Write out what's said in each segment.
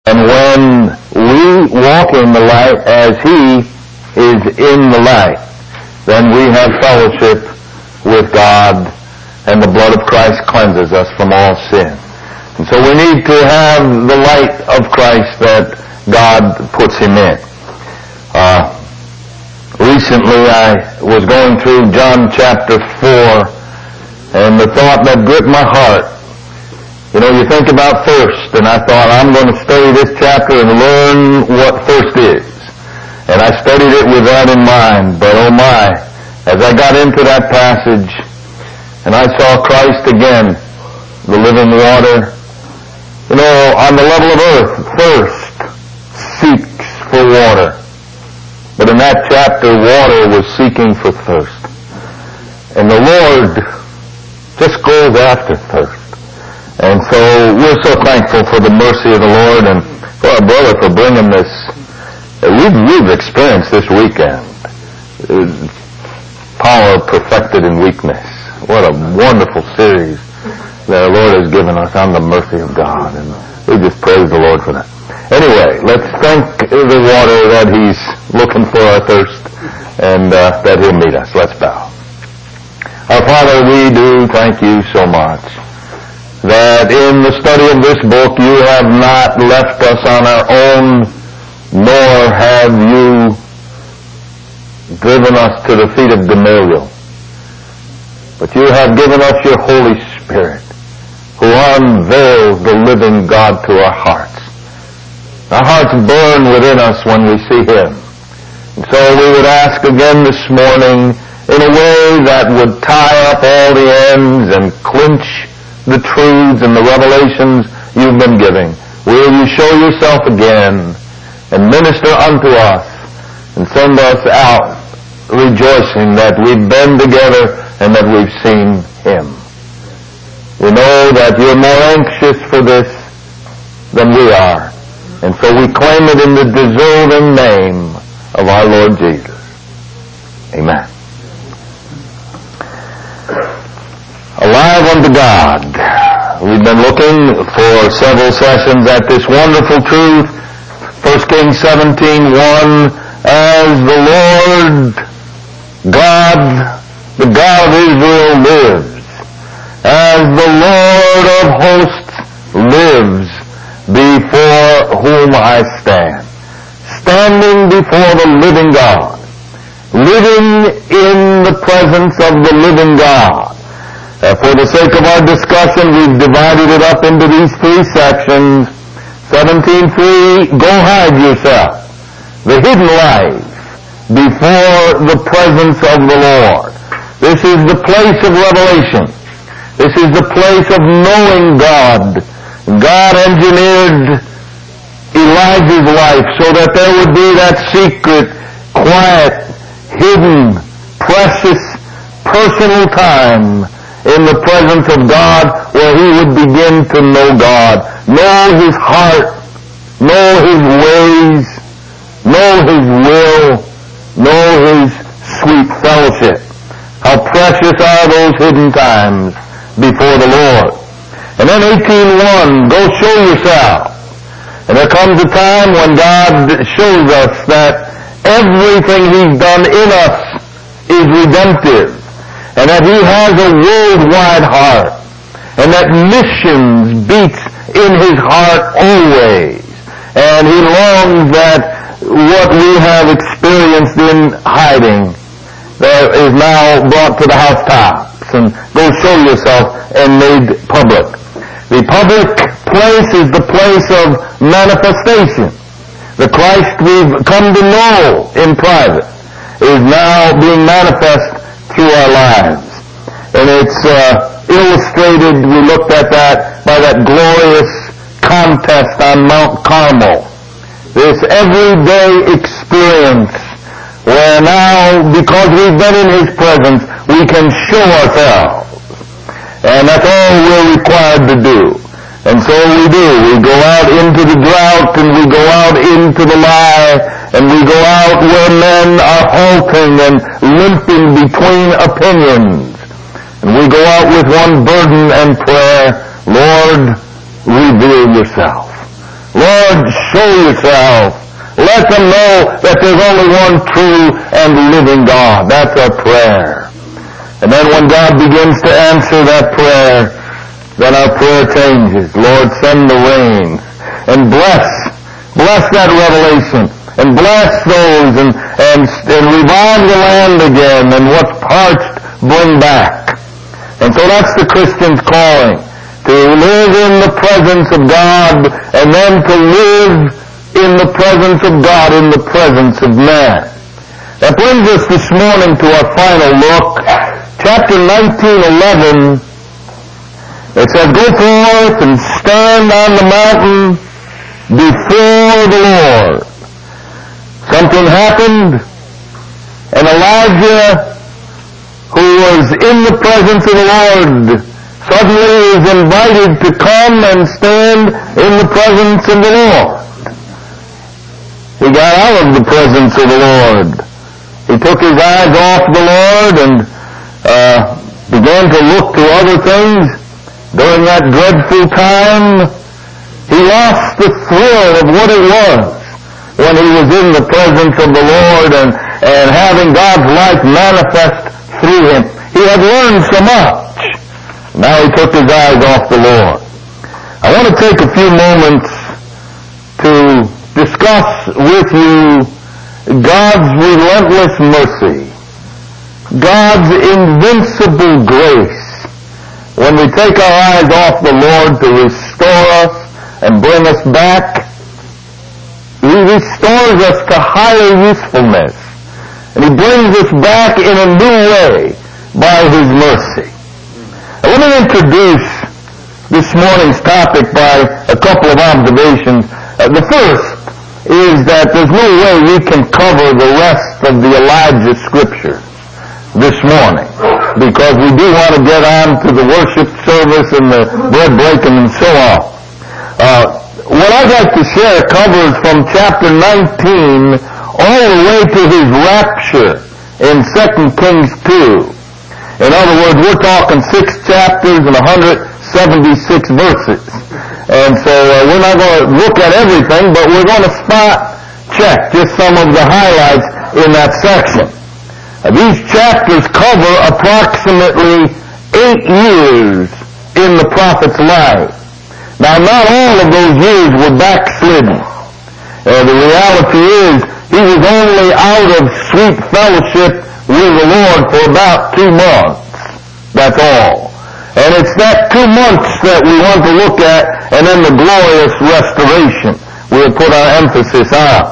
And when we walk in the light as He is in the light, then we have fellowship with God, and the blood of Christ cleanses us from all sin. And so we need to have the light of Christ that God puts Him in. Recently I was going through John chapter 4, and the thought that gripped my heart, you think about thirst, and I thought, I'm going to study this chapter and learn what thirst is. And I studied it with that in mind, but oh my, as I got into that passage, and I saw Christ again, the living water, on the level of earth, thirst seeks for water. But in that chapter, water was seeking for thirst. And the Lord just goes after thirst. And so we're so thankful for the mercy of the Lord and for our brother for bringing this. We've experienced this weekend. Power perfected in weakness. What a wonderful series that our Lord has given us on the mercy of God. And we just praise the Lord for that. Anyway, let's thank the water that He's looking for our thirst and that He'll meet us. Let's bow. Our Father, we do thank You so much that in the study of this book You have not left us on our own, nor have You driven us to the feet of Gamaliel. But You have given us Your Holy Spirit, who unveils the living God to our hearts. Our hearts burn within us when we see Him. And so we would ask again this morning, in a way that would tie up all the ends and clinch the truths and the revelations You've been giving. Will You show Yourself again and minister unto us and send us out rejoicing that we've been together and that we've seen Him. We know that You're more anxious for this than we are. And so we claim it in the deserving name of our Lord Jesus. Amen. Alive unto God. We've been looking for several sessions at this wonderful truth. 1 Kings 17:1, as the Lord God, the God of Israel lives, as the Lord of hosts lives, before whom I stand. Standing before the living God. Living in the presence of the living God. For the sake of our discussion, we've divided it up into these three sections. 17:3, go hide yourself. The hidden life before the presence of the Lord. This is the place of revelation. This is the place of knowing God. God engineered Elijah's life so that there would be that secret, quiet, hidden, precious, personal time in the presence of God where he would begin to know God, know His heart, know His ways, know His will, know His sweet fellowship. How precious are those hidden times before the Lord. And then 18:1, go show yourself. And there comes a time when God shows us that everything He's done in us is redemptive, and that He has a worldwide heart, and that missions beats in His heart always. And He longs that what we have experienced in hiding that is now brought to the housetops, and go show yourself and made public. The public place is the place of manifestation. The Christ we've come to know in private is now being manifest through our lives. And it's illustrated, we looked at that, by that glorious contest on Mount Carmel. This everyday experience where now, because we've been in His presence, we can show ourselves. And that's all we're required to do. And so we do. We go out into the drought, and we go out into the lie, and we go out where men are halting and limping between opinions. And we go out with one burden and prayer, Lord, reveal Yourself. Lord, show yourself. Let them know that there's only one true and living God. That's our prayer. And then when God begins to answer that prayer, then our prayer changes. Lord, send the rain and bless that revelation and bless those and revive the land again, and what's parched, bring back. And so that's the Christian's calling, to live in the presence of God, and then to live in the presence of God, in the presence of man. That brings us this morning to our final look. Chapter 19:11, it says, "Go forth and stand on the mountain before the Lord." Something happened, and Elijah, who was in the presence of the Lord, suddenly is invited to come and stand in the presence of the Lord. He got out of the presence of the Lord. He took his eyes off the Lord and began to look to other things. During that dreadful time, he lost the thrill of what it was when he was in the presence of the Lord and having God's life manifest through him. He had learned so much. Now he took his eyes off the Lord. I want to take a few moments to discuss with you God's relentless mercy, God's invincible grace. When we take our eyes off the Lord to restore us and bring us back, He restores us to higher usefulness. And He brings us back in a new way by His mercy. Now, let me introduce this morning's topic by a couple of observations. The first is that there's no way we can cover the rest of the Elijah scriptures this morning, because we do want to get on to the worship service and the bread breaking and so on. What I'd like to share covers from chapter 19 all the way to his rapture in 2 Kings 2. In other words, we're talking 6 chapters and 176 verses. And so we're not going to look at everything, but we're going to spot check just some of the highlights in that section. These chapters cover approximately 8 years in the prophet's life. Now, not all of those years were backslidden. The reality is, he was only out of sweet fellowship with the Lord for about 2 months. That's all. And it's that 2 months that we want to look at, and then the glorious restoration we'll put our emphasis on.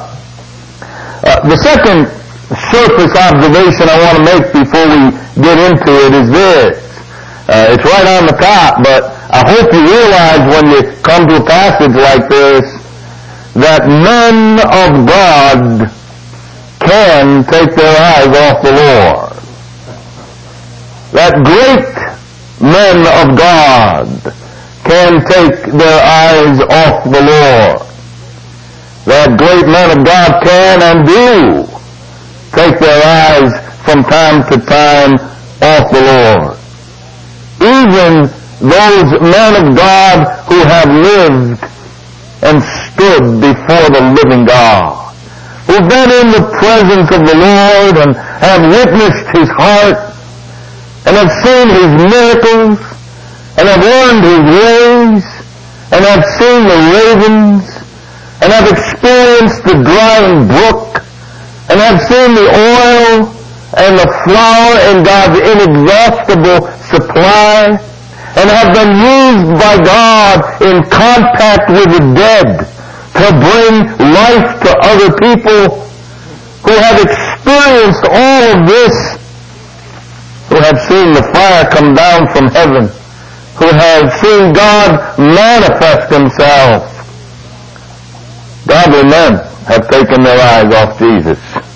The second surface observation I want to make before we get into it is this. It's right on the top, but I hope you realize when you come to a passage like this that men of God can take their eyes off the Lord. That great men of God can take their eyes off the Lord. That great men of God can and do take their eyes from time to time off the Lord. Even those men of God who have lived and stood before the living God, who've been in the presence of the Lord and have witnessed His heart and have seen His miracles and have learned His ways and have seen the ravens and have experienced the drying brook and have seen the oil and the flour in God's inexhaustible supply, and have been used by God in contact with the dead to bring life to other people, who have experienced all of this, who have seen the fire come down from heaven, who have seen God manifest Himself. Godly men have taken their eyes off Jesus.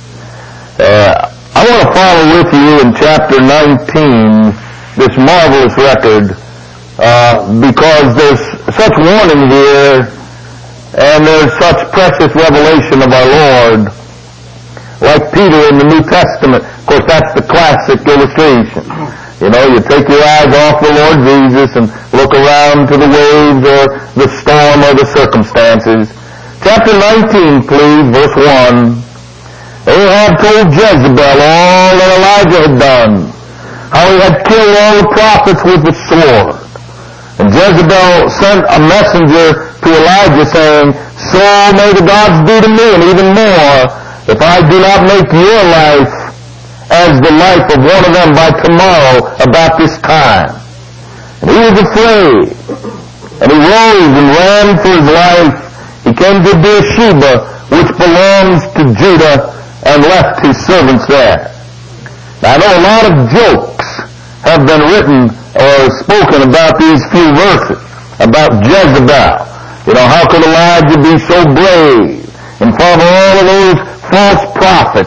I want to follow with you in chapter 19 this marvelous record, because there's such warning here and there's such precious revelation of our Lord. Like Peter in the New Testament, of course that's the classic illustration. You know, you take your eyes off the Lord Jesus and look around to the waves or the storm or the circumstances, Chapter 19, please, verse 1. Ahab told Jezebel all that Elijah had done, how he had killed all the prophets with the sword. And Jezebel sent a messenger to Elijah saying, so may the gods do to me, and even more, if I do not make your life as the life of one of them by tomorrow about this time. And he was afraid, and he rose and ran for his life. He came to Beersheba, which belongs to Judah, and left his servants there. Now, I know a lot of jokes have been written or spoken about these few verses, about Jezebel. You know, how could Elijah be so brave in front of all of those false prophets,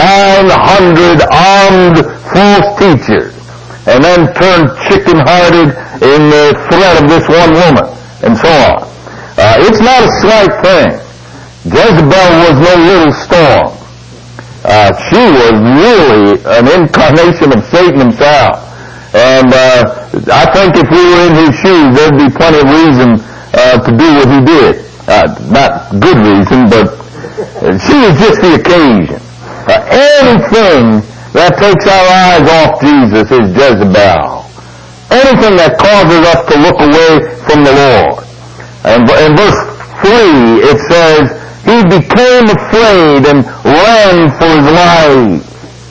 900 armed false teachers, and then turn chicken-hearted in the threat of this one woman, and so on. It's not a slight thing. Jezebel was no little storm. She was really an incarnation of Satan himself. And I think if we were in his shoes, there'd be plenty of reason to do what he did. Not good reason, but she was just the occasion. Anything that takes our eyes off Jesus is Jezebel. Anything that causes us to look away from the Lord. And in verse 3 it says, he became afraid and ran for his life.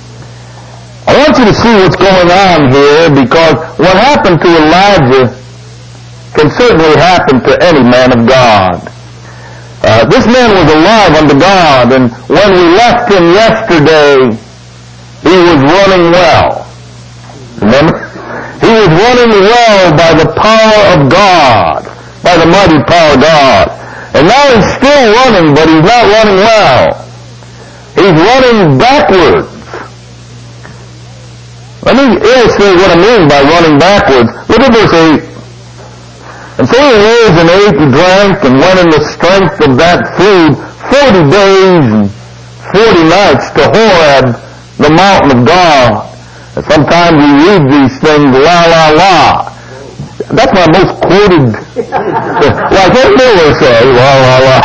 I want you to see what's going on here, because what happened to Elijah can certainly happen to any man of God. This man was alive unto God, and when we left him yesterday, he was running well. Remember? He was running well by the power of God, by the mighty power of God. And now he's still running, but he's not running well. He's running backwards. Let me illustrate what I mean by running backwards. Look at verse 8. And so he rose and ate and drank and went in the strength of that food 40 days and 40 nights to Horeb, the mountain of God. And sometimes we read these things, la, la, la. That's my most quoted, like what Miller says, la, la, la.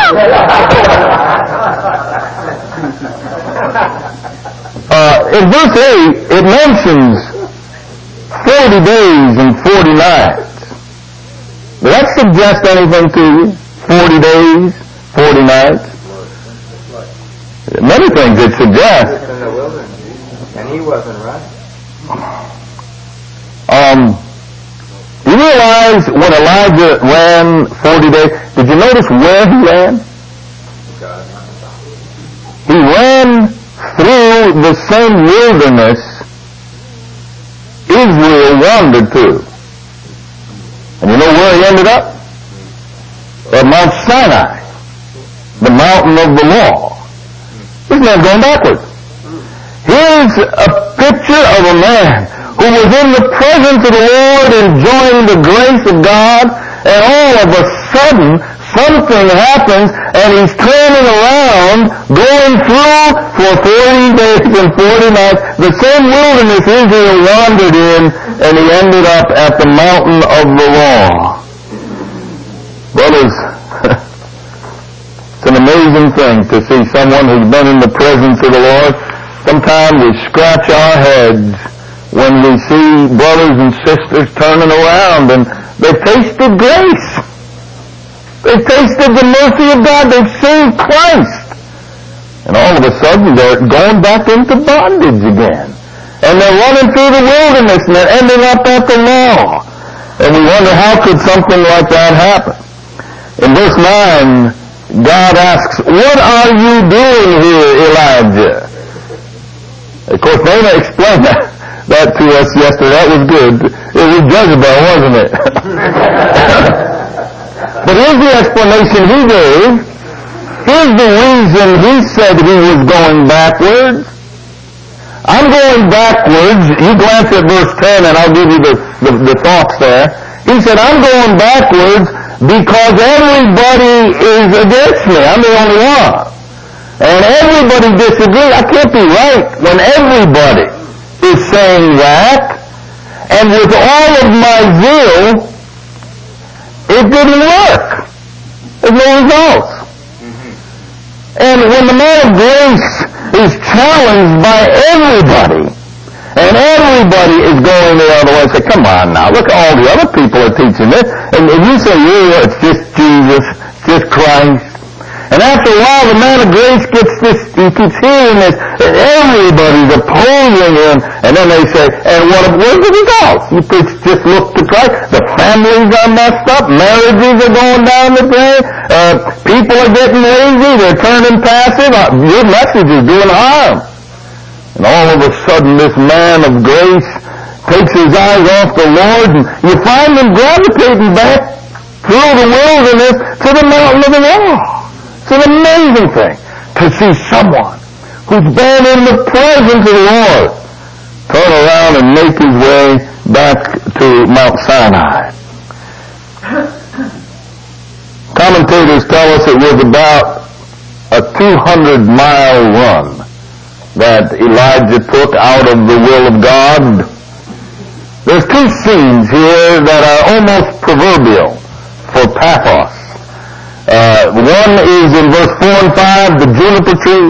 In verse 8, it mentions 40 days and 40 nights. Does that suggest anything to you? 40 days, 40 nights? Many things it suggests. In the wilderness, and he wasn't right. You realize when Elijah ran 40 days, did you notice where he ran? He ran through the same wilderness Israel wandered through. And you know where he ended up? At Mount Sinai, the mountain of the law. This man's going backwards. Here's a picture of a man who was in the presence of the Lord, enjoying the grace of God, and all of a sudden something happens and he's turning around, going through for 40 days and 40 nights the same wilderness Israel wandered in, and he ended up at the mountain of the law. Brothers, it's an amazing thing to see someone who's been in the presence of the Lord. Sometimes we scratch our heads when we see brothers and sisters turning around and they've tasted grace. They've tasted the mercy of God. They've seen Christ. And all of a sudden they're going back into bondage again. And they're running through the wilderness and they're ending up at the law. And we wonder, how could something like that happen? In verse 9, God asks, what are you doing here, Elijah? Of course, Dana explained that to us yesterday. That was good. It was Jezebel, wasn't it? But here's the explanation he gave. Here's the reason he said he was going backwards. I'm going backwards. You glance at verse 10 and I'll give you the thoughts there. He said, I'm going backwards because everybody is against me. I'm the only one. And everybody disagrees. I can't be right when everybody is saying that. And with all of my zeal, it didn't work. There's no results. And when the man of grace is challenged by everybody, and everybody is going the other way, say, come on now, look at all the other people are teaching this. And you say, yeah, it's just Jesus, just Christ. And after a while, the man of grace gets this, he keeps hearing this, and everybody's opposing him. And then they say, and what's the result? You just look to Christ. The families are messed up. Marriages are going down the drain. People are getting lazy. They're turning passive. Your message is doing harm. And all of a sudden, this man of grace takes his eyes off the Lord, and you find him gravitating back through the wilderness to the mountain of the law. It's an amazing thing to see someone who's been in the presence of the Lord turn around and make his way back to Mount Sinai. Commentators tell us it was about a 200-mile run that Elijah took out of the will of God. There's two scenes here that are almost proverbial for pathos. One is in verse 4 and 5, the juniper tree.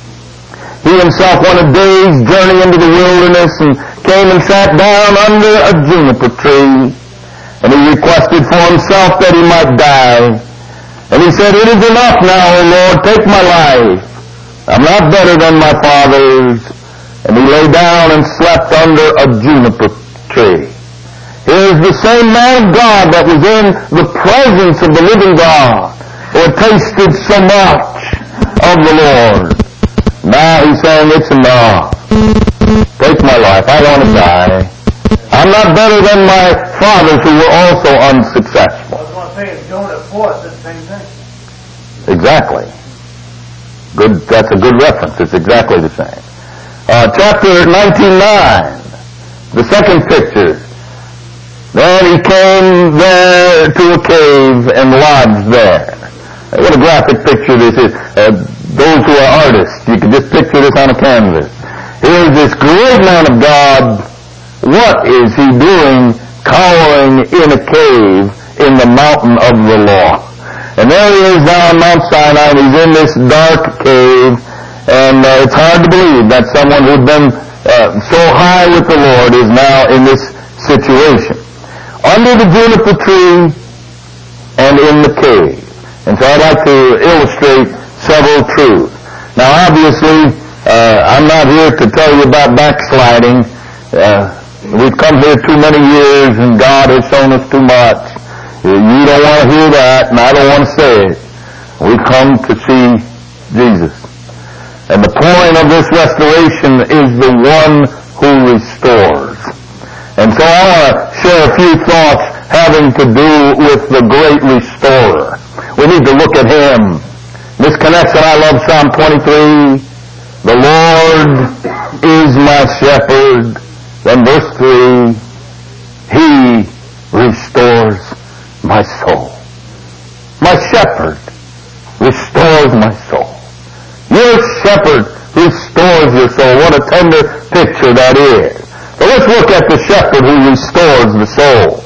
He himself went a day's journey into the wilderness and came and sat down under a juniper tree. And he requested for himself that he might die. And he said, it is enough now, O Lord, take my life. I'm not better than my fathers. And he lay down and slept under a juniper tree. Here's the same man of God that was in the presence of the living God, who had tasted so much of the Lord. Now he's saying, it's enough. Take my life. I want to die. I'm not better than my fathers who were also unsuccessful. I was going to say, if Jonah 4 said the same thing. Exactly. Good. That's a good reference. It's exactly the same. Chapter 19:9, the second picture. Then he came there to a cave and lodged there. What a graphic picture this is. Those who are artists, you can just picture this on a canvas. Here's this great man of God. What is he doing cowering in a cave in the mountain of the law? And there he is down Mount Sinai, and he's in this dark cave, and it's hard to believe that someone who'd been so high with the Lord is now in this situation. Under the juniper tree and in the cave. And so I'd like to illustrate several truths. Now obviously, I'm not here to tell you about backsliding. We've come here too many years and God has shown us too much. You don't want to hear that, and I don't want to say it. We come to see Jesus. And the point of this restoration is the one who restores. And so I want to share a few thoughts having to do with the great restorer. We need to look at him. This connects, and I love Psalm 23. The Lord is my shepherd. Then verse 3, He restores my soul. My shepherd restores my soul. Your shepherd restores your soul. What a tender picture that is. So let's look at the shepherd who restores the soul.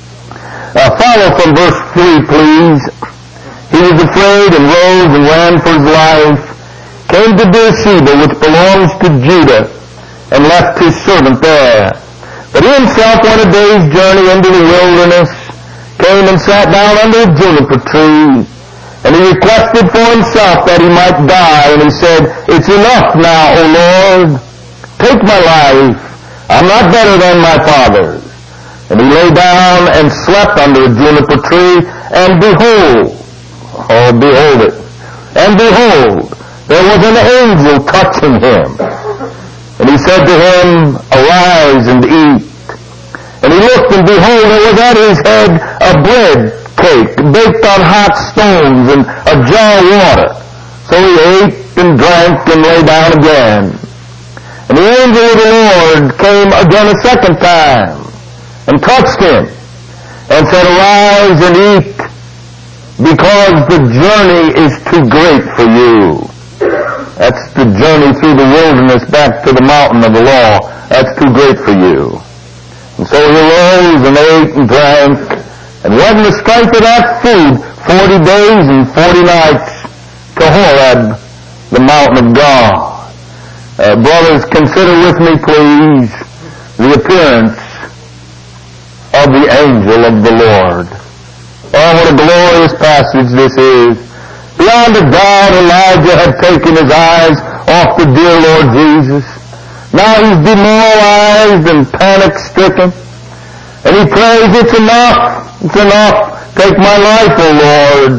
Follow from verse 3, please. He was afraid and rose and ran for his life, came to Beersheba, which belongs to Judah, and left his servant there. But he himself went a day's journey into the wilderness, came and sat down under a juniper tree, and he requested for himself that he might die, and he said, it's enough now, O Lord, take my life. I'm not better than my fathers. And he lay down and slept under a juniper tree, and behold, oh, behold it, and behold, there was an angel touching him. And he said to him, arise and eat. And he looked, and behold, there was at his head a bread cake baked on hot stones and a jar of water. So he ate and drank and lay down again. And the angel of the Lord came again a second time and touched him and said, arise and eat, because the journey is too great for you. That's the journey through the wilderness back to the mountain of the law. That's too great for you. And so he arose and ate and drank, and went in the strength of that food 40 days and 40 nights to Horeb, the mountain of God. Brothers, consider with me, please, the appearance of the angel of the Lord. Oh, what a glorious passage this is. Beyond a doubt, Elijah had taken his eyes off the dear Lord Jesus. Now he's demoralized and panic-stricken. And he prays, it's enough. It's enough. Take my life, O Lord.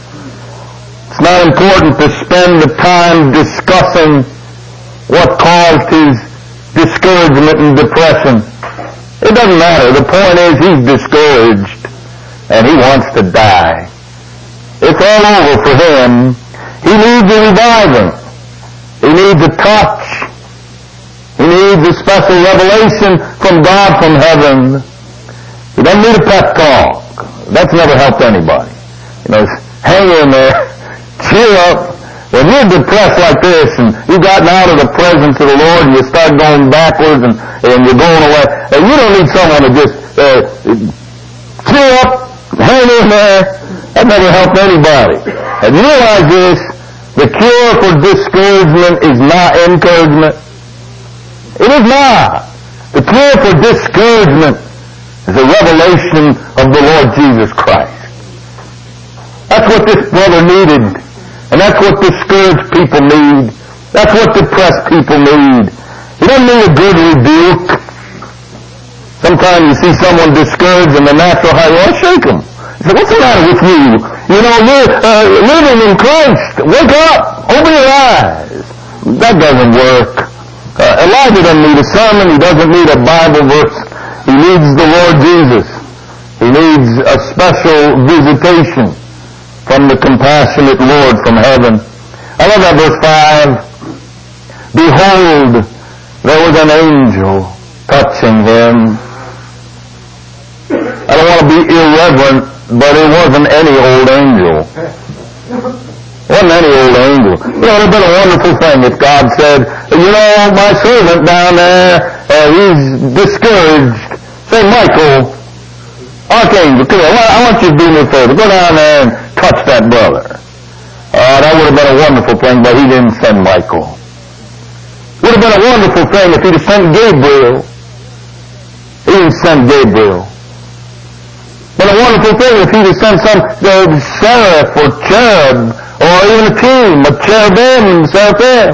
It's not important to spend the time discussing what caused his discouragement and depression. It doesn't matter. The point is he's discouraged and he wants to die. It's all over for him. He needs a reviving. He needs a touch. He needs a special revelation from God from heaven. He doesn't need a pep talk. That's never helped anybody. Hang in there. Cheer up. When you're depressed like this and you've gotten out of the presence of the Lord and you start going backwards and you're going away, and you don't need someone to just cheer up, hang in there. That never helped anybody. And you realize this, the cure for discouragement is not encouragement. It is not. The cure for discouragement is a revelation of the Lord Jesus Christ. That's what this brother needed. And that's what discouraged people need. That's what depressed people need. He doesn't need a good rebuke. Sometimes you see someone discouraged and the natural high, you shake them. You say, what's the matter with you? You're living in Christ. Wake up. Open your eyes. That doesn't work. Elijah doesn't need a sermon. He doesn't need a Bible verse. He needs the Lord Jesus. He needs a special visitation from the compassionate Lord from heaven. I love that verse 5. Behold, there was an angel touching him. I don't want to be irreverent, but it wasn't any old angel. It wasn't any old angel. It would have been a wonderful thing if God said, my servant down there, he's discouraged. Say, Michael, Archangel, come here. I want you to do me a favor. Go down there and touch that brother. That would have been a wonderful thing, but he didn't send Michael. Would have been a wonderful thing if he'd have sent Gabriel. He didn't send Gabriel. But a wonderful thing if he'd have sent some seraph or cherub or even a team of cherubim, seraphim.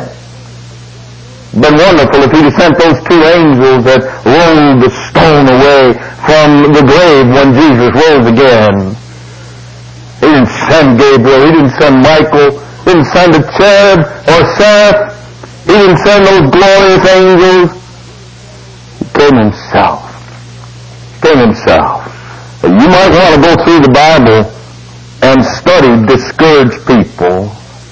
Been wonderful if he'd have sent those two angels that rolled the stone away from the grave when Jesus rose again. He didn't send Gabriel. He didn't send Michael. He didn't send a cherub or seraph. He didn't send those glorious angels. He came himself. He came himself. You might want to go through the Bible and study discouraged people.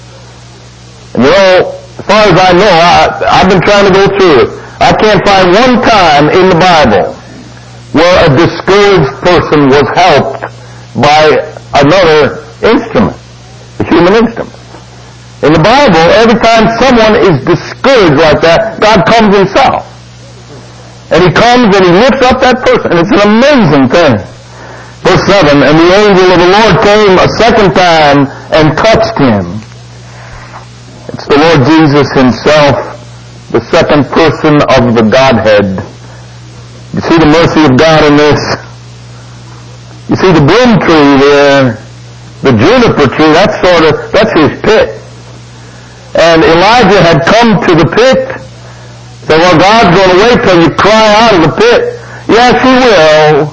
And as far as I know, I've been trying to go through it. I can't find one time in the Bible where a discouraged person was helped by another instrument, a human instrument. In the Bible, every time someone is discouraged like that, God comes himself. And he comes and he lifts up that person. And it's an amazing thing. Verse 7, and the angel of the Lord came a second time and touched him. It's the Lord Jesus himself, the second person of the Godhead. You see the mercy of God in this? You see the broom tree there, the juniper tree, that's his pit. And Elijah had come to the pit. Said, well, God's going to wait till you cry out of the pit. Yes, he will.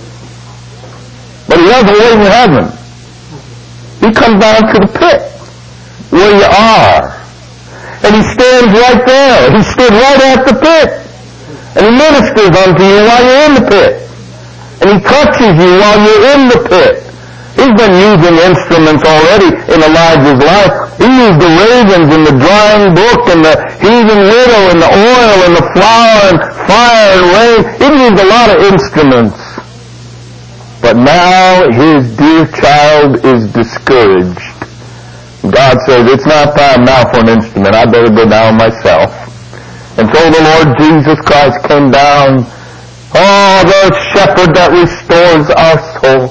But he doesn't wait in heaven. He comes down to the pit where you are. And he stands right there. He stood right at the pit. And he ministers unto you while you're in the pit. And he touches you while you're in the pit. He's been using instruments already in Elijah's life. He used the ravens and the drying brook and the heaving widow and the oil and the flour and fire and rain. He used a lot of instruments. But now his dear child is discouraged. God says, it's not time now for an instrument. I better go down myself. And so the Lord Jesus Christ came down. Oh, the shepherd that restores our soul.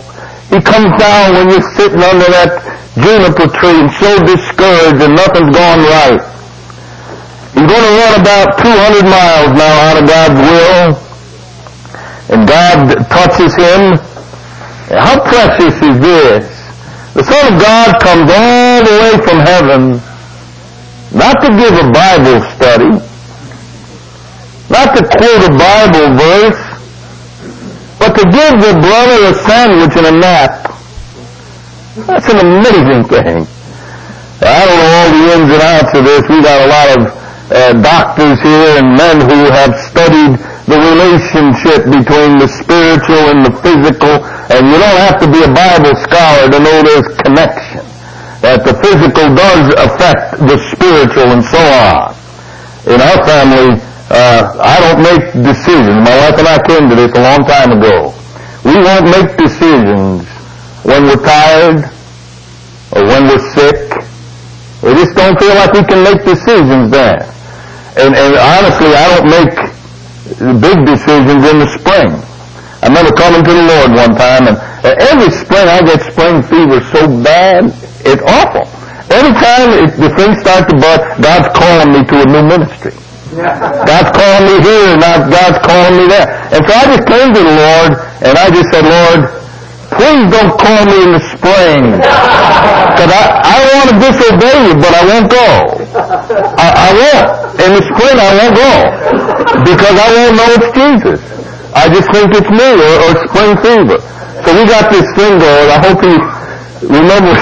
He comes down when you're sitting under that juniper tree and so discouraged and nothing's gone right. He's going to run about 200 miles now out of God's will, and God touches him. How precious is this? The Son of God comes all the way from heaven, not to give a Bible study, not to quote a Bible verse, but to give the brother a sandwich and a nap. That's an amazing thing. I don't know all the ins and outs of this. We got a lot of doctors here and men who have studied the relationship between the spiritual and the physical, and you don't have to be a Bible scholar to know there's connection. That the physical does affect the spiritual and so on. In our family, I don't make decisions. My wife and I came to this a long time ago. We won't make decisions when we're tired or when we're sick. We just don't feel like we can make decisions then. And honestly, I don't make big decisions in the spring. I remember coming to the Lord one time, and every spring I get spring fever so bad, it's awful. Every time the things start to bust, God's calling me to a new ministry. God's calling me here, not God's calling me there. And so I just came to the Lord, and I just said, Lord, please don't call me in the spring. Because I don't want to disobey you, but I won't go. I won't. In the spring, I won't go. Because I won't know it's Jesus. I just think it's me or spring fever. So we got this thing going. I hope he remembers.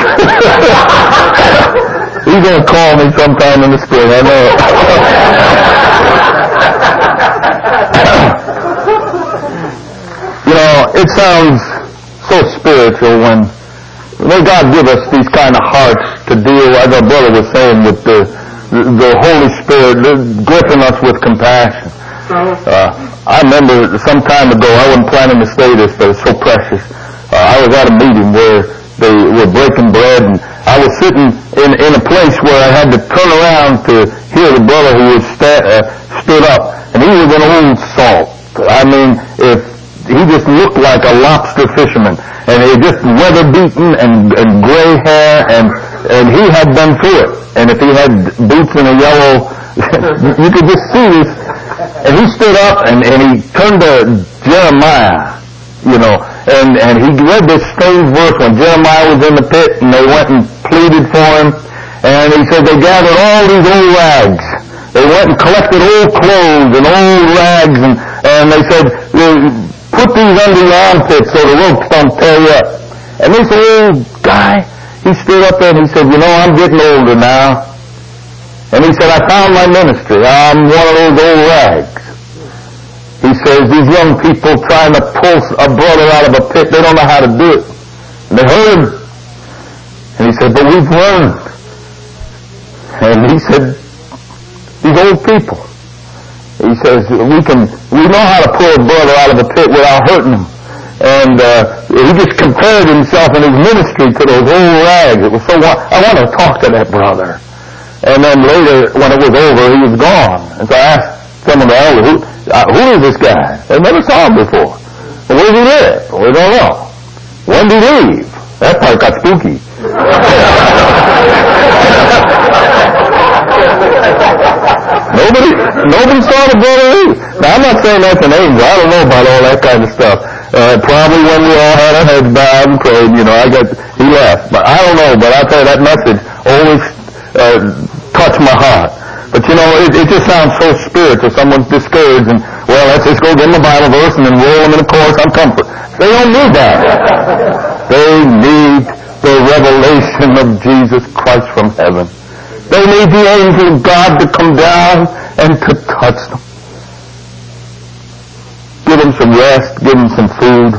He's going to call me sometime in the spring. I know it. You know, it sounds so spiritual when may God give us these kind of hearts to deal, as our brother was saying, with the Holy Spirit gripping us with compassion. I remember some time ago, I wasn't planning to say this, but it's so precious. I was at a meeting where they were breaking bread, and I was sitting in a place where I had to turn around to hear the brother who was stood up, and he was an old salt. I mean, he just looked like a lobster fisherman, and he just weather-beaten and gray hair, and he had been through it. And if he had boots in a yellow, you could just see this. And he stood up and he turned to Jeremiah, you know, and he read this strange verse when Jeremiah was in the pit and they went and pleaded for him. And he said they gathered all these old rags. They went and collected old clothes and old rags, and they said, put these under your armpits so the ropes don't tear you up. And this old guy, he stood up there and he said, you know, I'm getting older now. And he said, I found my ministry. I'm one of those old rags. He says, these young people trying to pull a brother out of a pit, they don't know how to do it. And they heard. And he said, but we've learned. And he said, these old people. He says, we know how to pull a brother out of a pit without hurting him. And he just compared himself and his ministry to those old rags. It was so, I want to talk to that brother. And then later, when it was over, he was gone. And so I asked some of the elders, who is this guy? They never saw him before. Well, where did he live? Well, we don't know. When did he leave? That part got spooky. Nobody saw the brother leave. Now, I'm not saying that's an angel. I don't know about all that kind of stuff. Probably when we all had our heads bowed and prayed, you know, he left. But I don't know, but I'll tell you, that message always touched my heart. But you know, it just sounds so spiritual. Someone's discouraged and, well, let's just go get them a Bible verse and then roll them in a chorus on comfort. They don't need that. They need the revelation of Jesus Christ from heaven. They need the angel of God to come down and to touch them. Give them some rest, give them some food.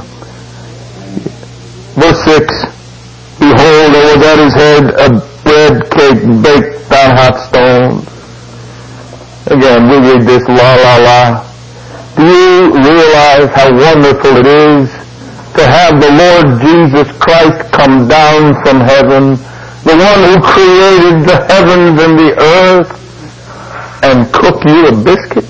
Verse 6, behold, there was at his head a bread cake baked on hot stones. Again, we read this la la la. Do you realize how wonderful it is to have the Lord Jesus Christ come down from heaven, the one who created the heavens and the earth, and cook you a biscuit?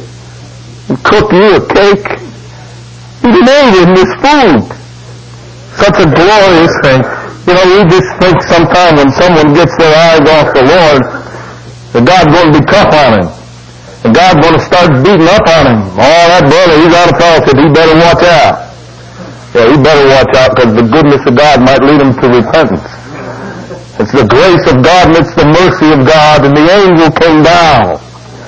And cook you a cake? He made in this food. such a glorious thing. You know, we just think sometime when someone gets their eyes off the Lord, that God's going to be tough on him. And God's going to start beating up on him. Oh, that brother, he's out of fellowship. He better watch out. Yeah, he better watch out because the goodness of God might lead him to repentance. It's the grace of God and it's the mercy of God, and the angel came down.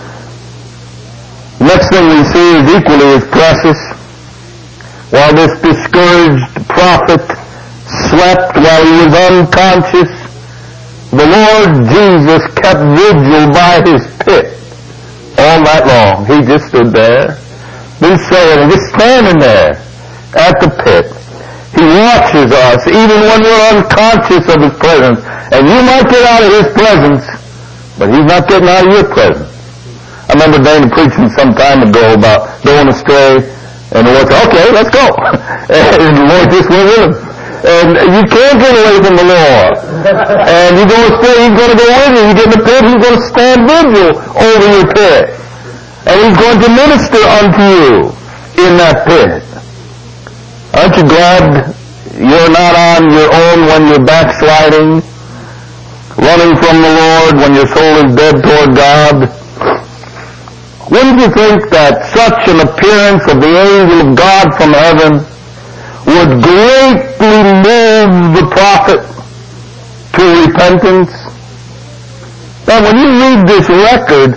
The next thing we see is equally as precious. While this discouraged prophet slept while he was unconscious, the Lord Jesus kept vigil by his pit all night long. He just stood there. He's saying, just standing there at the pit. He watches us even when we're unconscious of his presence. And you might get out of his presence, but he's not getting out of your presence. I remember Dana preaching some time ago about going astray, and the Lord said, okay, let's go. And the Lord just went with him. And you can't get away from the Lord. And you go astray, he's going to go with you. You get in the pit, he's going to stand vigil over your pit. And he's going to minister unto you in that pit. Aren't you glad you're not on your own when you're backsliding, running from the Lord when your soul is dead toward God? Wouldn't you think that such an appearance of the angel of God from heaven would greatly move the prophet to repentance? Now, when you read this record,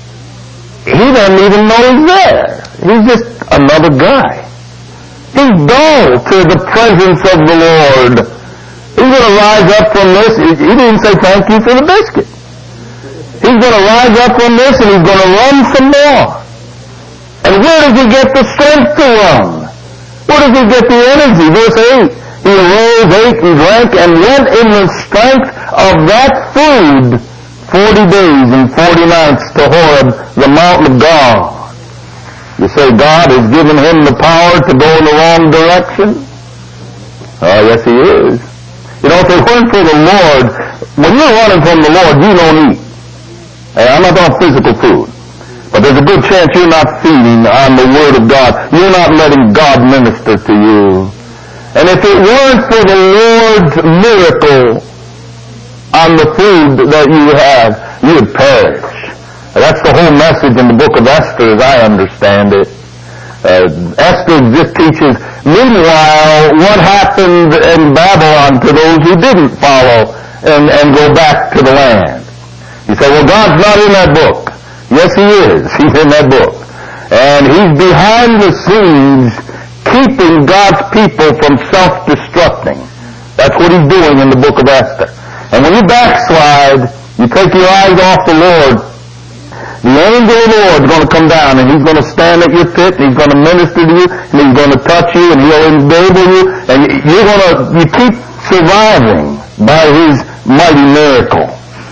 he doesn't even know he's there. He's just another guy. He's dull to the presence of the Lord. He's going to rise up from this. He didn't say thank you for the biscuit. He's going to rise up from this and he's going to run some more. And where does he get the strength to run? Where does he get the energy? Verse 8, he arose, ate and drank, and went in the strength of that food 40 days and 40 nights to Horeb, the mountain of God. You say God has given him the power to go in the wrong direction? Oh, yes, he is. You know, if it weren't for the Lord, when you're running from the Lord, you don't eat. Hey, I'm not talking physical food. But there's a good chance you're not feeding on the Word of God. You're not letting God minister to you. And if it weren't for the Lord's miracle on the food that you have, you would perish. That's the whole message in the book of Esther as I understand it. Esther just teaches, meanwhile, what happened in Babylon to those who didn't follow and go back to the land. You say, well, God's not in that book. Yes, he is. He's in that book. And he's behind the scenes keeping God's people from self-destructing. That's what he's doing in the book of Esther. And when you backslide, you take your eyes off the Lord, the angel of the Lord is going to come down and he's going to stand at your pit and he's going to minister to you and he's going to touch you and he'll enable you and you keep surviving by his mighty miracle.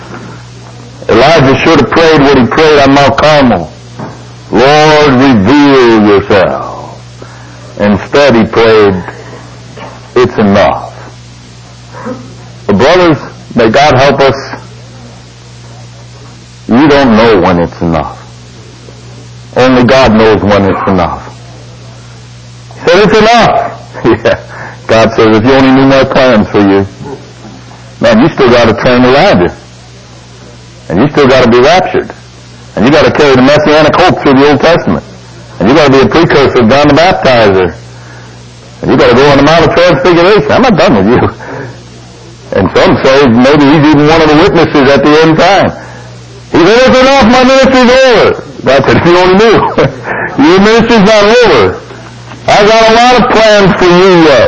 Elijah should have prayed what he prayed on Mount Carmel. Lord, reveal yourself. Instead he prayed, it's enough. But brothers, may God help us. You don't know when it's enough. Only God knows when it's enough. He said, it's enough. Yeah. God says, if you only knew my plans for you, man, you still got to train around you. And you still got to be raptured. And you got to carry the messianic hope through the Old Testament. And you got to be a precursor of John the Baptizer. And you got to go on the Mount of Transfiguration. I'm not done with you. And some say maybe he's even one of the witnesses at the end time. He said, it's enough, my ministry's over. That's it, if you only knew. Your ministry's not over. I've got a lot of plans for you yet.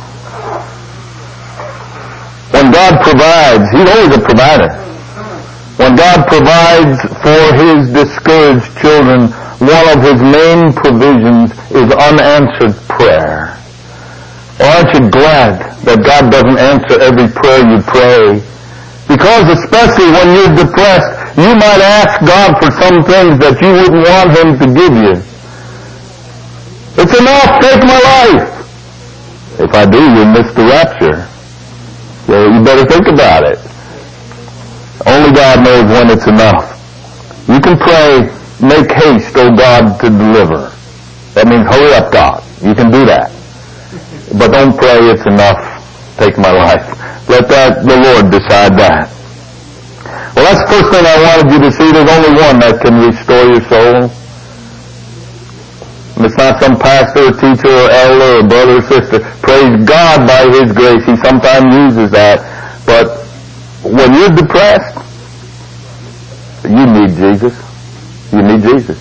When God provides, he's always a provider. When God provides for his discouraged children, one of his main provisions is unanswered prayer. Aren't you glad that God doesn't answer every prayer you pray? Because especially when you're depressed, you might ask God for some things that you wouldn't want him to give you. It's enough, take my life. If I do, you'll miss the rapture. So you better think about it. Only God knows when it's enough. You can pray, make haste, O God, to deliver. That means hurry up, God. You can do that. But don't pray it's enough. Take my life. Let the Lord decide that. Well, that's the first thing I wanted you to see. There's only one that can restore your soul. And it's not some pastor or teacher or elder or brother or sister. Praise God by His grace. He sometimes uses that. But when you're depressed, you need Jesus. You need Jesus.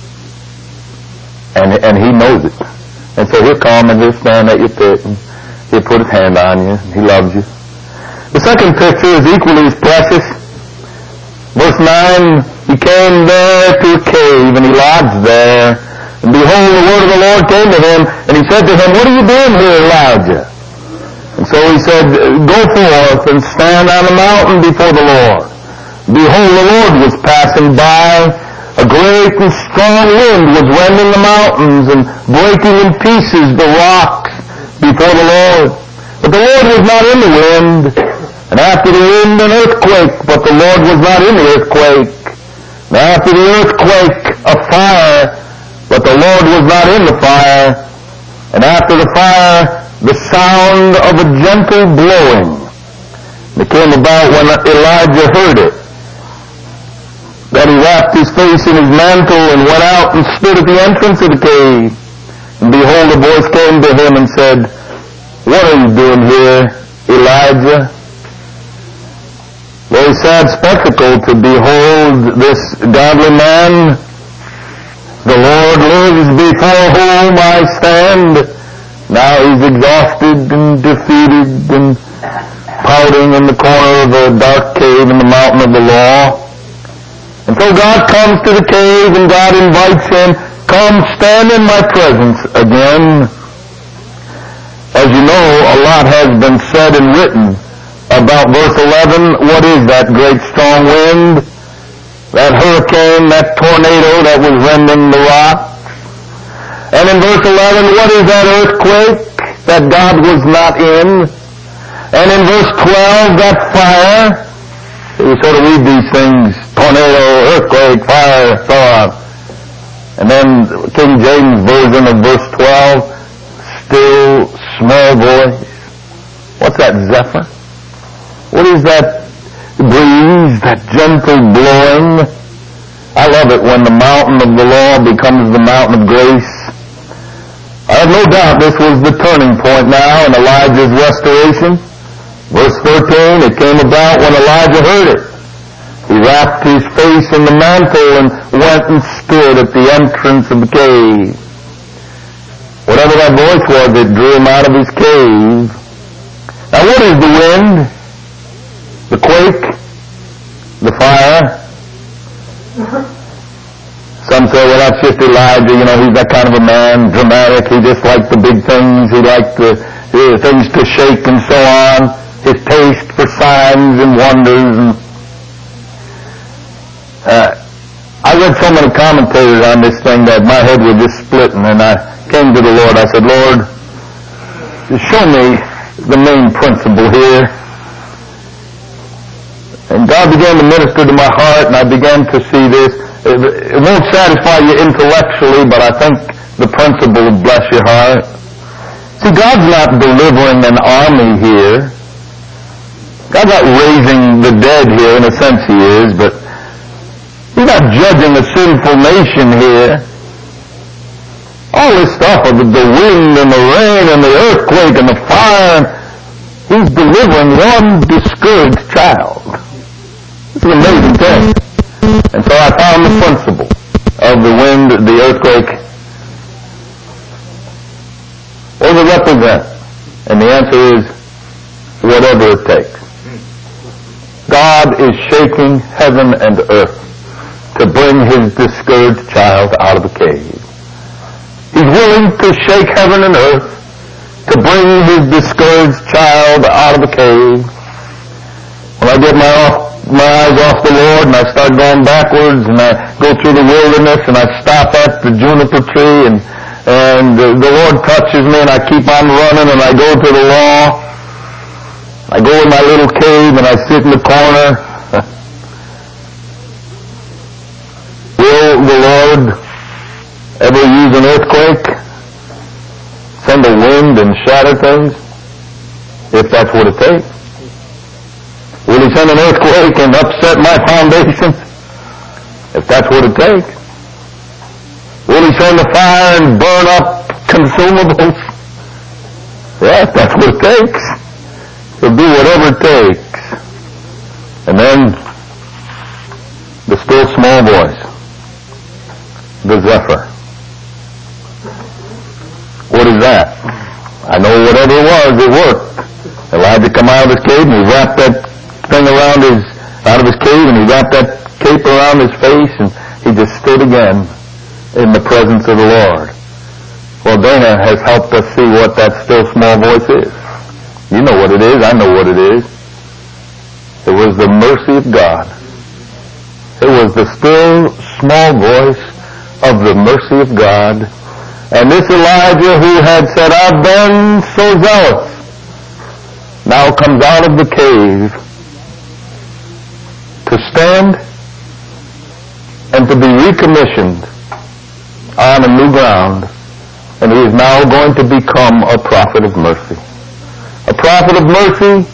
And He knows it. And so He'll come and He'll stand at your feet and He'll put His hand on you. He loves you. The second picture is equally as precious. Verse 9, he came there to a cave and he lodged there. And behold, the word of the Lord came to him, and he said to him, what are you doing here, Elijah? And so he said, go forth and stand on the mountain before the Lord. Behold, the Lord was passing by. A great and strong wind was rending the mountains and breaking in pieces the rocks before the Lord. But the Lord was not in the wind. And after the wind, an earthquake, but the Lord was not in the earthquake. And after the earthquake, a fire, but the Lord was not in the fire. And after the fire, the sound of a gentle blowing. It came about when Elijah heard it, that he wrapped his face in his mantle and went out and stood at the entrance of the cave. And behold, a voice came to him and said, what are you doing here, Elijah? Very sad spectacle to behold this godly man. The Lord lives before whom I stand. Now he's exhausted and defeated and pouting in the corner of a dark cave in the mountain of the law. And so God comes to the cave and God invites him, come stand in my presence again. As you know, a lot has been said and written about verse 11. What is that great strong wind? That hurricane, that tornado that was rending the rocks. And in verse 11, what is that earthquake that God was not in? And in verse 12, that fire. We sort of read these things, tornado, earthquake, fire, so on. And then King James Version of verse 12, still small voice. What's that, zephyr? What is that breeze, that gentle blowing? I love it when the mountain of the law becomes the mountain of grace. I have no doubt this was the turning point now in Elijah's restoration. Verse 13, it came about when Elijah heard it. He wrapped his face in the mantle and went and stood at the entrance of the cave. Whatever that voice was, it drew him out of his cave. Now what is the wind? The quake? The fire? Some say, well, that's just Elijah. You know, he's that kind of a man, dramatic. He just liked the big things. He liked the things to shake and so on. His taste for signs and wonders. And I read so many commentators on this thing that my head was just splitting, and I came to the Lord. I said, Lord, show me the main principle here. And God began to minister to my heart, and I began to see this. It won't satisfy you intellectually, but I think the principle will bless your heart. See, God's not delivering an army here. God's not raising the dead here, in a sense He is, but He's not judging a sinful nation here. All this stuff of the wind and the rain and the earthquake and the fire, He's delivering one discouraged child. It's an amazing thing. And so I found the principle of the wind, the earthquake. What does it represent? And the answer is, whatever it takes. God is shaking heaven and earth to bring His discouraged child out of the cave. He's willing to shake heaven and earth to bring His discouraged child out of the cave. When I get my eyes off the Lord and I start going backwards and I go through the wilderness and I stop at the juniper tree and the Lord touches me and I keep on running and I go to the law. I go in my little cave and I sit in the corner. Will the Lord ever use an earthquake? Send a wind and shake shatter things? If that's what it takes. Will he send an earthquake and upset my foundations? If that's what it takes. Will he send a fire and burn up consumables? Yeah, if that's what it takes. He'll do whatever it takes. And then the still small voice, the Zephyr. What is that? I know whatever it was, it worked. Elijah come out of his cave and he wrapped that thing out of his cave, and he wrapped that cape around his face, and he just stood again in the presence of the Lord. Well, Dana has helped us see what that still small voice is. You know what it is. I know what it is. It was the mercy of God. It was the still small voice of the mercy of God. And this Elijah, who had said, I've been so zealous, now comes out of the cave to stand and to be recommissioned on a new ground. And he is now going to become a prophet of mercy. A prophet of mercy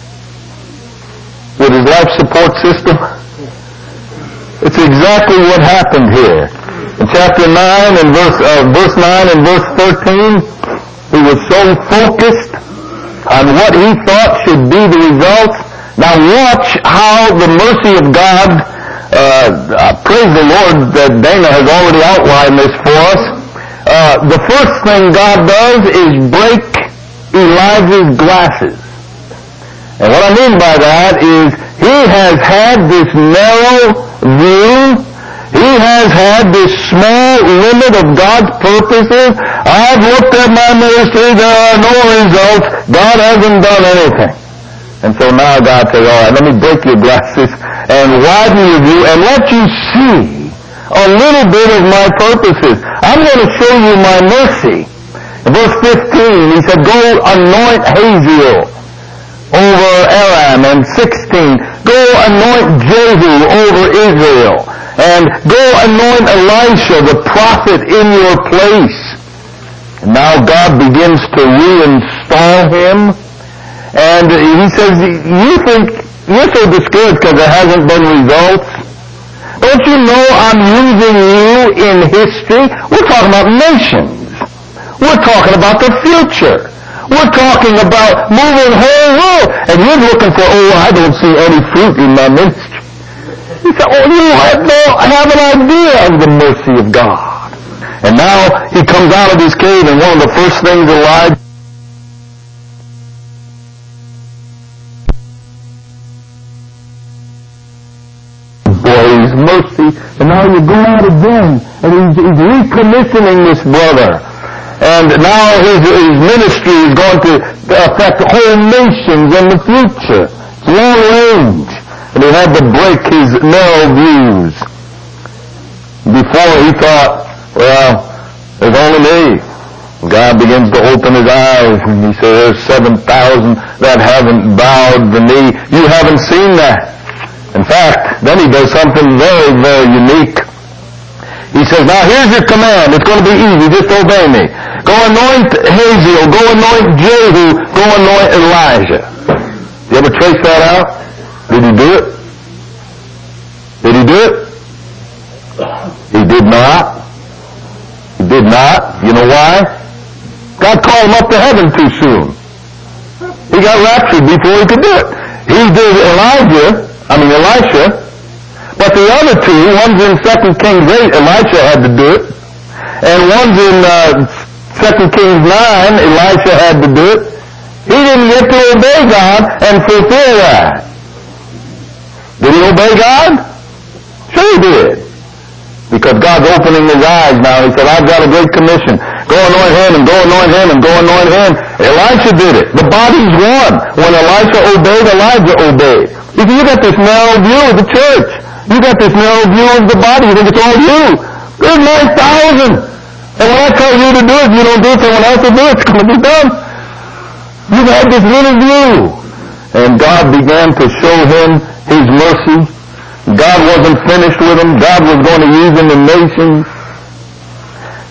with his life support system. It's exactly what happened here. In chapter 9 and verse 9 and verse 13, he was so focused on what he thought should be the results. Now watch how the mercy of God, praise the Lord that Dana has already outlined this for us. The first thing God does is break Elijah's glasses. And what I mean by that is he has had this narrow view. He has had this small limit of God's purposes. I've looked at my ministry, there are no results. God hasn't done anything. And so now God says, all right, let me break your glasses and widen your view and let you see a little bit of my purposes. I'm going to show you my mercy. In verse 15, he said, go anoint Hazael over Aram. And 16, go anoint Jehu over Israel. And go anoint Elisha, the prophet, in your place. And now God begins to reinstall him. And he says, you think you're so discouraged because there hasn't been results? Don't you know I'm using you in history? We're talking about nations. We're talking about the future. We're talking about moving the whole world. And you're looking for, I don't see any fruit in my ministry. He said, you have an idea of the mercy of God. And now he comes out of his cave, and one of the first things Elijah his mercy, and now you go out again, and he's recommissioning this brother. And now his ministry is going to affect whole nations in the future. It's long range. And he had to break his narrow views. Before he thought, well, there's only me. God begins to open his eyes, and he says, there's 7,000 that haven't bowed the knee. You haven't seen that. In fact, then he does something very, very unique. He says, now here's your command. It's going to be easy. Just obey me. Go anoint Hazael. Go anoint Jehu. Go anoint Elijah. You ever trace that out? Did he do it? Did he do it? He did not. He did not. You know why? God called him up to heaven too soon. He got raptured before he could do it. He did Elisha, but the other two, one's in 2 Kings 8, Elisha had to do it, and one's in 2 Kings 9, Elisha had to do it. He didn't get to obey God and fulfill that. Did he obey God? Sure he did. Because God's opening his eyes now. He said, I've got a great commission. Go anoint him, and go anoint him, and go anoint him. Elisha did it. The body's one. When Elisha obeyed, Elijah obeyed. You got this narrow view of the church. You got this narrow view of the body. You think it's all you. There's 9,000. And when I tell you to do it, you don't do it, someone else will do it. It's going to be done. You've had this little view. And God began to show him his mercy. God wasn't finished with him. God was going to use him in nations.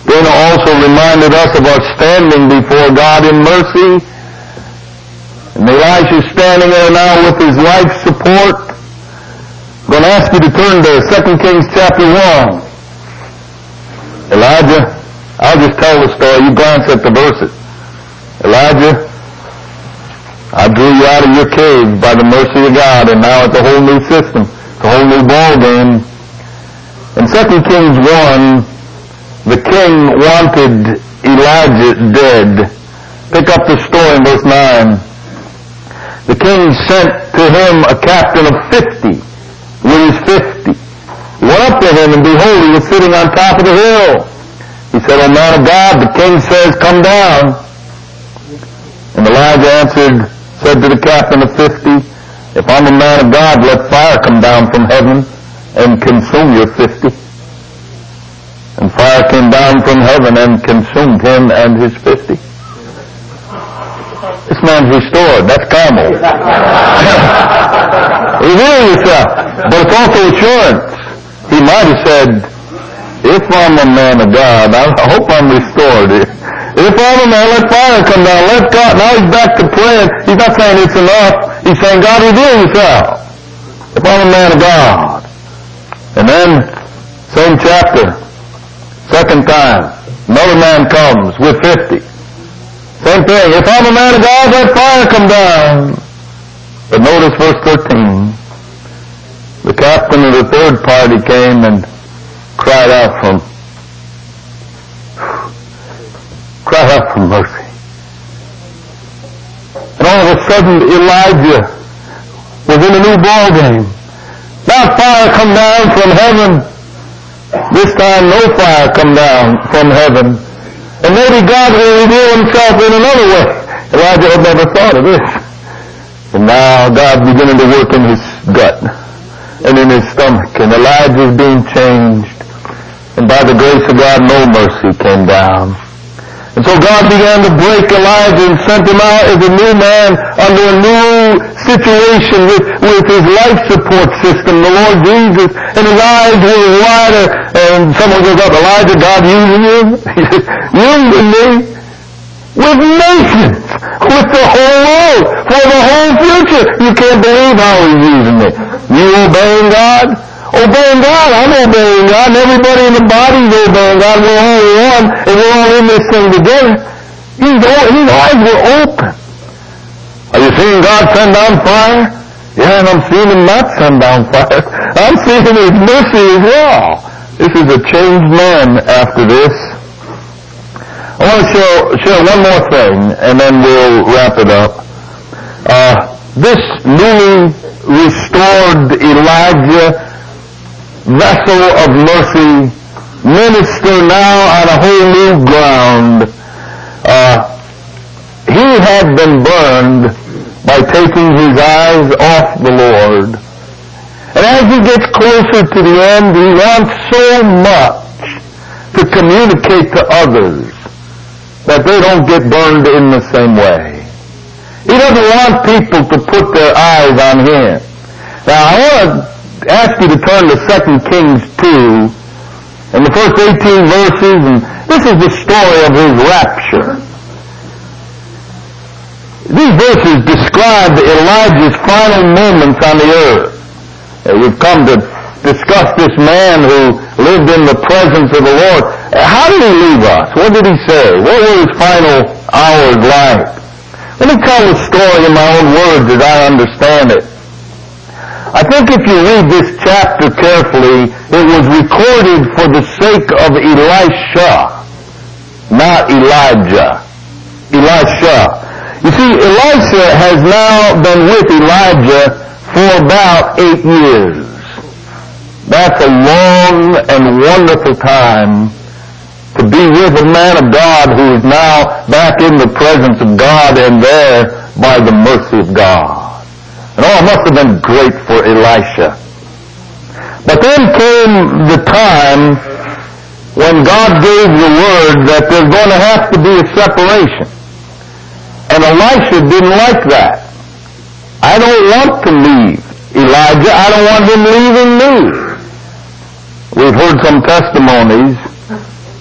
Dana also reminded us of our standing before God in mercy. And Elisha standing there now with his life support. I'm going to ask you to turn to 2 Kings chapter 1. Elijah, I'll just tell the story. You glance at the verses. Elijah, I drew you out of your cave by the mercy of God, and now it's a whole new system. It's a whole new ball game. In 2 Kings 1, the king wanted Elijah dead. Pick up the story in verse 9. The king sent to him a captain of 50 with his 50. He went up to him, and behold, he was sitting on top of the hill. He said, O man of God, the king says, come down. And Elijah said to the captain of 50, if I'm a man of God, let fire come down from heaven and consume your 50. And fire came down from heaven and consumed him and his 50. This man's restored. That's Carmel. Reveal yourself. But it's also assurance. He might have said, if I'm a man of God, I hope I'm restored. If I'm a man, let fire come down. Let God. Now he's back to praying. He's not saying it's enough. He's saying, God, reveal yourself. If I'm a man of God. And then, same chapter, second time, another man comes with 50. Same thing. If I'm a man of God, let fire come down. But notice verse 13. The captain of the third party came and cried out for mercy. And all of a sudden, Elijah was in a new ball game. Now fire come down from heaven. This time, no fire come down from heaven. And maybe God will reveal himself in another way. Elijah had never thought of this. And now God's beginning to work in his gut and in his stomach. And Elijah's being changed. And by the grace of God, no mercy came down. And so God began to break Elijah and sent him out as a new man under a new situation with his life support system, the Lord Jesus. And his eyes were wider. And someone goes up, Elijah, God using you? He says, using me with nations, with the whole world, for the whole future. You can't believe how he's using me. You obeying God? Obeying God. I'm obeying God. And everybody in the body is obeying God. We're all one, and we're all in this thing together. His eyes were open. Are you seeing God send down fire? Yeah, and I'm seeing him not send down fire. I'm seeing his mercy as well. This is a changed man after this. I want to share one more thing, and then we'll wrap it up. This newly restored Elijah, vessel of mercy, minister now on a whole new ground. He had been burned by taking his eyes off the Lord. And as he gets closer to the end, he wants so much to communicate to others that they don't get burned in the same way. He doesn't want people to put their eyes on him. Now, I want to ask you to turn to 2 Kings 2, and the first 18 verses, and this is the story of his rapture. These verses describe Elijah's final moments on the earth. We've come to discuss this man who lived in the presence of the Lord. How did he leave us? What did he say? What were his final hours like? Let me tell the story in my own words as I understand it. I think if you read this chapter carefully, it was recorded for the sake of Elisha, not Elijah. Elisha. You see, Elisha has now been with Elijah for about 8 years. That's a long and wonderful time to be with a man of God who is now back in the presence of God and there by the mercy of God. And it must have been great for Elisha. But then came the time when God gave the word that there's going to have to be a separation. And Elisha didn't like that. I don't want to leave Elijah. I don't want him leaving me. We've heard some testimonies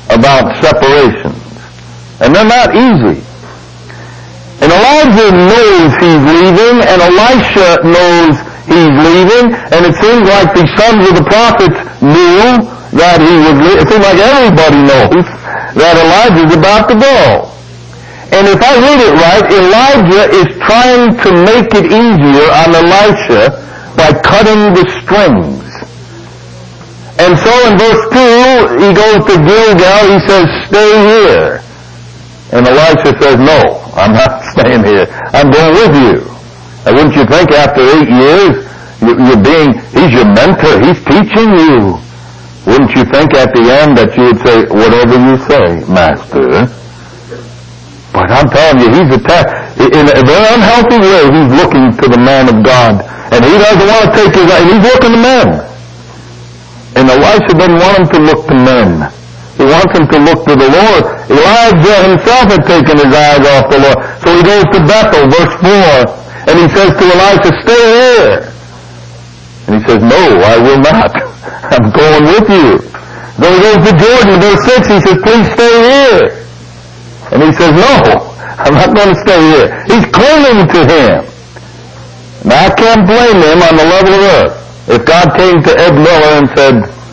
about separations. And they're not easy. And Elijah knows he's leaving, and Elisha knows he's leaving, and it seems like the sons of the prophets knew that he was leaving. It seems like everybody knows that Elijah's about to go. And if I read it right, Elijah is trying to make it easier on Elisha by cutting the strings. And so in verse 2, he goes to Gilgal, he says, stay here. And Elisha says, no, I'm not staying here. I'm going with you. Now wouldn't you think after 8 years, he's your mentor, he's teaching you. Wouldn't you think at the end that you would say, whatever you say, Master? But I'm telling you, he's in a very unhealthy way, he's looking to the man of God. And he doesn't want to take his eyes, and he's looking to men. And Elisha doesn't want him to look to men. He wants him to look to the Lord. Elijah himself had taken his eyes off the Lord. So he goes to Bethel, verse 4, and he says to Elisha, stay here. And he says, no, I will not. I'm going with you. Then he goes to Jordan, verse 6, he says, please stay here. And he says, no, I'm not going to stay here. He's clinging to him. Now I can't blame him on the level of earth. If God came to Ed Miller and said,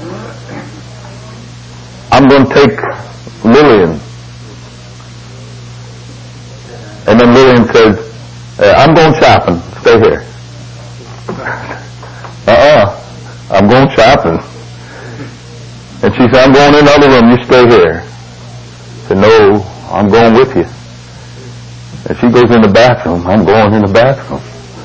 I'm going to take Lillian. And then Lillian says, I'm going shopping. Stay here. I'm going shopping. And she said, I'm going in the other room. You stay here. I said, no, I'm going with you. And she goes in the bathroom. I'm going in the bathroom.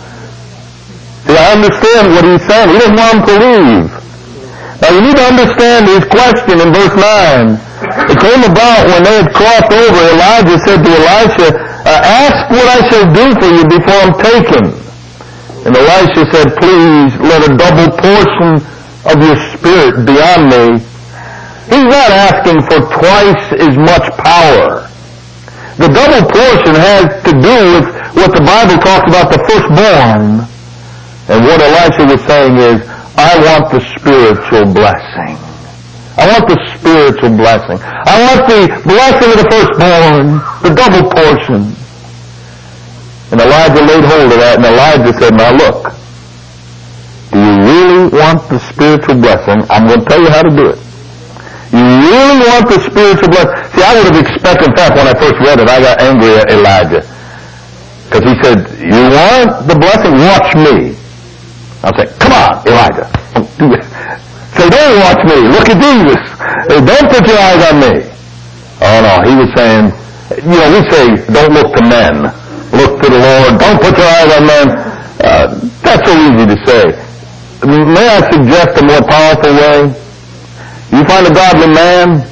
See, I understand what he's saying. He doesn't want him to leave. Now you need to understand his question in verse 9. It came about when they had crossed over, Elijah said to Elisha, ask what I shall do for you before I'm taken. And Elisha said, please let a double portion of your spirit be on me. He's not asking for twice as much power. The double portion has to do with what the Bible talks about the firstborn. And what Elisha was saying is, I want the spiritual blessing. I want the spiritual blessing. I want the blessing of the firstborn, the double portion. And Elijah laid hold of that, and Elijah said, now look, do you really want the spiritual blessing? I'm going to tell you how to do it. You really want the spiritual blessing? See, I would have expected, in fact, when I first read it, I got angry at Elijah. Because he said, you want the blessing? Watch me. I'll say, come on, Elijah. Don't do it. Say, don't watch me. Look at Jesus. Don't put your eyes on me. Oh, no. He was saying, we say, don't look to men. Look to the Lord. Don't put your eyes on men. That's so easy to say. May I suggest a more powerful way? You find a godly man,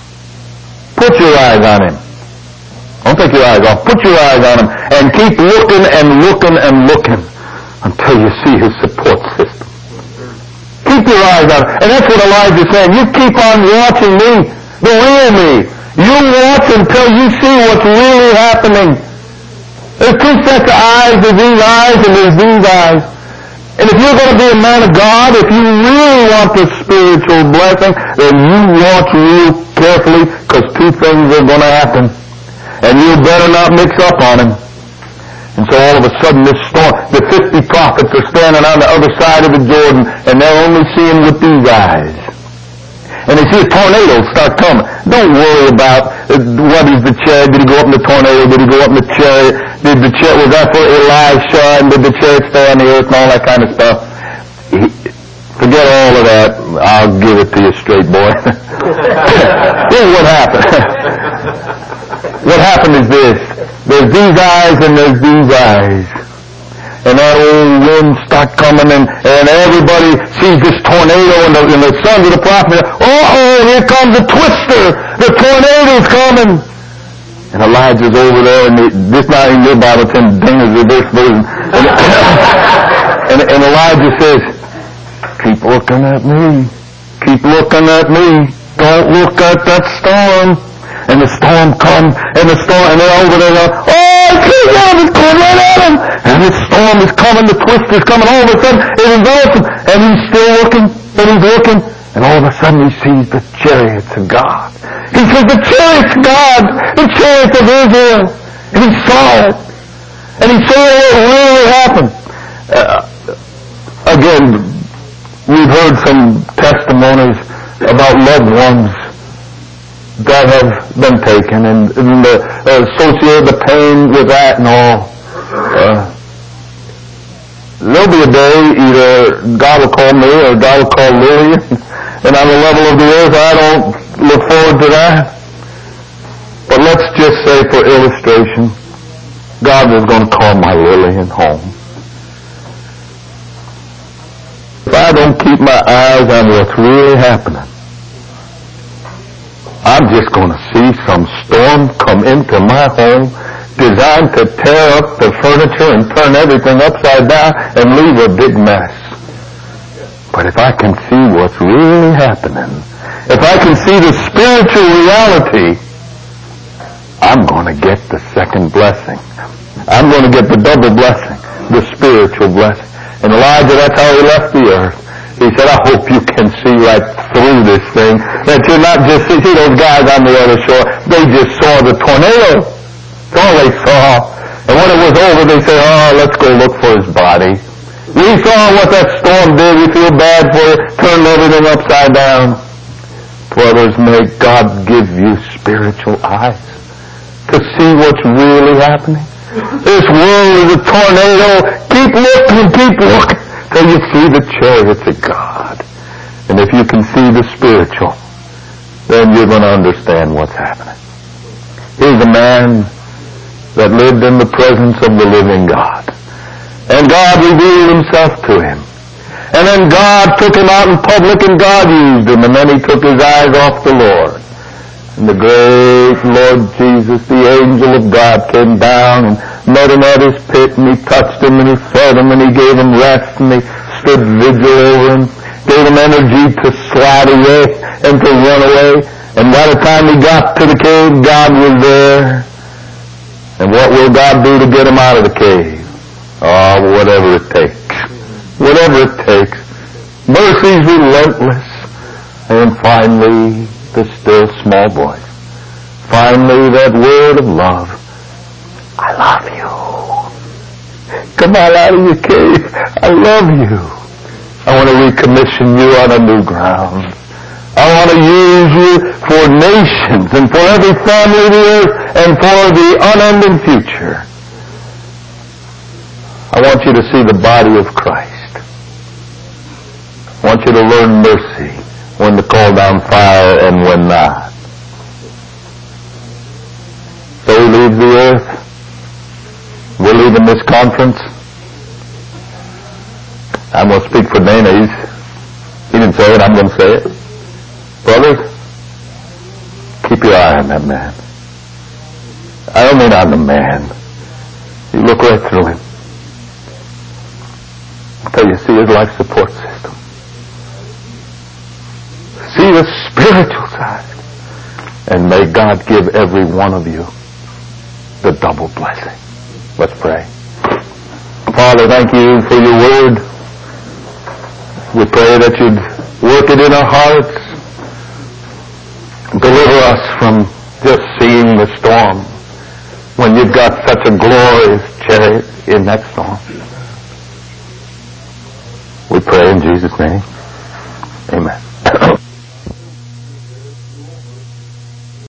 put your eyes on him. Don't take your eyes off. Put your eyes on him and keep looking and looking and looking until you see his support system. Keep your eyes on him. And that's what Elijah's saying. You keep on watching me, the real me. You watch until you see what's really happening. There's two sets of eyes. There's these eyes and there's these eyes. And if you're going to be a man of God, if you really want the spiritual blessing, then you watch real carefully, because two things are going to happen. And you better not mix up on him. And so all of a sudden this storm, the 50 prophets are standing on the other side of the Jordan, and they're only seeing with these eyes. And they see a tornado start coming. Don't worry about what is the chariot. Did he go up in the tornado? Did he go up in the chariot? Was that for Elisha? And did the chariot stay on the earth and all that kind of stuff? Forget all of that. I'll give it to you straight, boy. Here's what happened. What happened is this. There's these eyes and there's these eyes. And that old wind start coming and everybody sees this tornado and the sons of the prophet, here comes the twister. The tornado's coming. And Elijah's over there, and this not in your Bible, it's in Dana's reverse version. And Elijah says, keep looking at me. Keep looking at me. Don't look at that storm. And the storm comes, and they're over there, it's going right at him. And the storm is coming, the twister's coming, all of a sudden it envelops him. And he's still looking, and he's looking, And all of a sudden he sees the chariots of God. He says, the chariots of God, the chariots of Israel. And he saw it. And he saw what really happened. Again, we've heard some testimonies about loved ones that have been taken and associated the pain with that and all. There'll be a day either God will call me or God will call Lillian, and on the level of the earth I don't look forward to that. But let's just say for illustration, God was going to call my Lillian home. If I don't keep my eyes on what's really happening, I'm just going to see some storm come into my home designed to tear up the furniture and turn everything upside down and leave a big mess. But if I can see what's really happening, if I can see the spiritual reality, I'm going to get the second blessing. I'm going to get the double blessing, the spiritual blessing. And Elijah, that's how he left the earth. He said, I hope you can see right through this thing, that you're not just, see those guys on the other shore, they just saw the tornado. That's all they saw. And when it was over, they said, oh, let's go look for his body. We saw what that storm did. We feel bad for it. Turned everything upside down. Brothers, may God give you spiritual eyes to see what's really happening. This world is a tornado. Keep looking till you see the chariots of God. And if you can see the spiritual, then you're going to understand what's happening. Here's a man that lived in the presence of the living God. And God revealed himself to him. And then God took him out in public and God used him. And then he took his eyes off the Lord. And the great Lord Jesus, the angel of God, came down and met him at his pit, and he touched him and he fed him and he gave him rest and he stood vigil over him, gave him energy to slide away and to run away. And by the time he got to the cave, God was there. And what will God do to get him out of the cave? Oh, whatever it takes. Whatever it takes. Mercy's relentless. And finally, the still small voice. Finally, that word of love. I love you. Come on out of your cave. I love you. I want to recommission you on a new ground. I want to use you for nations and for every family of the earth and for the unending future. I want you to see the body of Christ. I want you to learn mercy when to call down fire and when not. So he leaves the earth. We're leaving this conference. I'm going to speak for Dana. He didn't say it. I'm going to say it. Brothers, keep your eye on that man. I don't mean on the man. You look right through him until you see his life support system. See the spiritual side. And may God give every one of you the double blessing. Let's pray. Father, thank you for your word. We pray that you'd work it in our hearts. Deliver us from just seeing the storm when you've got such a glorious chariot in that storm. We pray in Jesus' name. Amen.